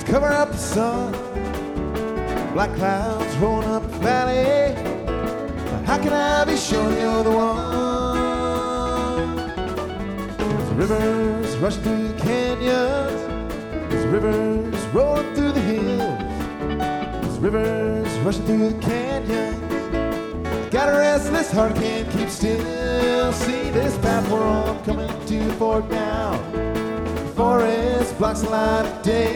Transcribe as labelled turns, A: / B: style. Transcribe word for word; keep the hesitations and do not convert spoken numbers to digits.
A: cover up the sun. Black clouds rolling up the valley. But how can I be sure you're the one? There's rivers rushing through the canyons. There's rivers rolling through the hills. There's rivers rushing through the canyons. Got a restless heart, can't keep still. See this path we're on coming to the fork now. The forest blocks the light of day.